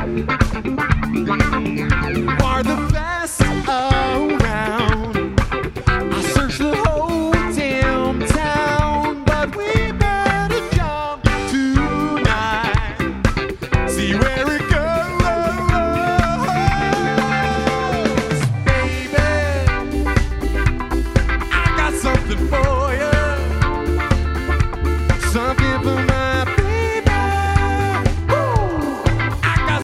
are the best around. I searched the whole damn town, but we better jump tonight. See where it goes, baby. I got something for you.